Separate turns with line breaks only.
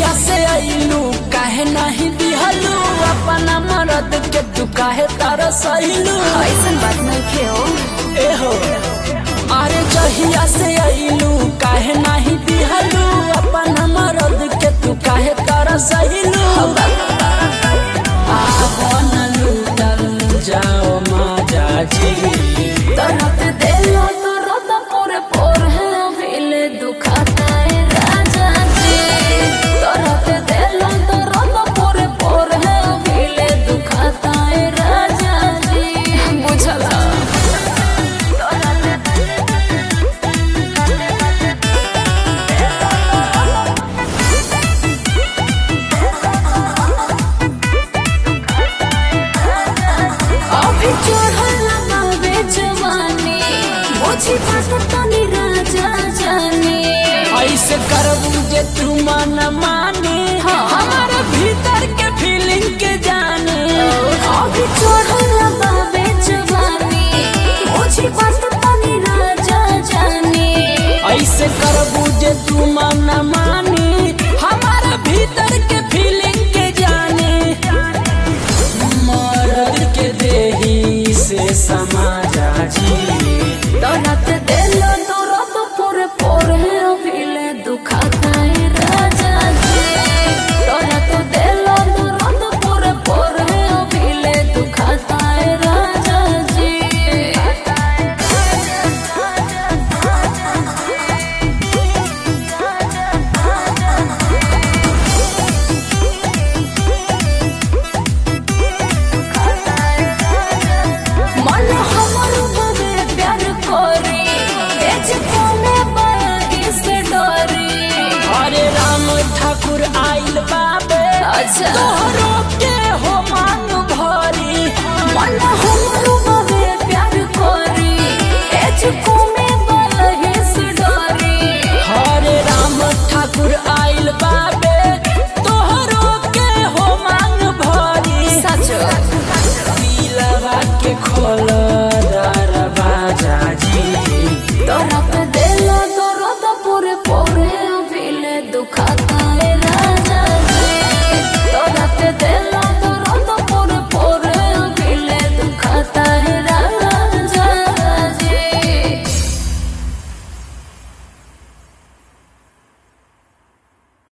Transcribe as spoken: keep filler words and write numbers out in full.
जहिया से आइलू काहे नहीं दिहलू अपना मरद के तू काहे तरसैलू।
ऐसन बात नहीं खेओ
ए हो अरे जहिया से आइलू काहे नहीं दिहलू अपना मरद के तू काहे तरसैलू। आपन लूटल जाओ माजा जी
तरत देलो तो रोता पोरे पोर है अभिले दुखाता है राजा जी। तरत देलो तो रोता पोरे पोर है अभिले दुखाता है राजा जी। बुझला अभी चढ़ल बाबे जवानी बुझी बात तनी राजा जाने।
ऐसे करबू जे तू मन माने हमारे भीतर के फीलिंग के जाने।
अभी चढ़ल बाबे जवानी बुझी बात तनी राजा जाने।
ऐसे करबू जे तू मन माने हमारे भीतर के फीलिंग के जाने। मर्द के देही से समाजा जी
तरत देलो तो रोत पोरे पोर है अभिले दुखाता है राजा जी। तरत देलो तो रोत पोरे पोर है अभिले दुखाता है राजा जी। मन हमर बबे प्यार कोरी एज कोने बागी से डोरी।
हरे राम ठाकुर आइल बाबे
अच्छा
तोहरो के हो मांग भरी।
मन